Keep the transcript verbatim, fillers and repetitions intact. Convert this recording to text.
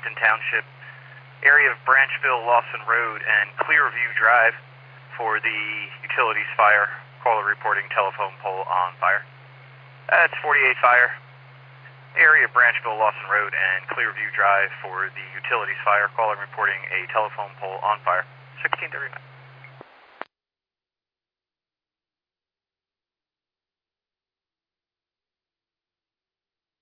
Hampton Township, area of Branchville, Lawson Road, and Clearview Drive for the utilities fire. Caller reporting telephone pole on fire. That's forty-eight Fire. Area of Branchville, Lawson Road, and Clearview Drive for the utilities fire. Caller reporting a telephone pole on fire. sixteen thirty-nine.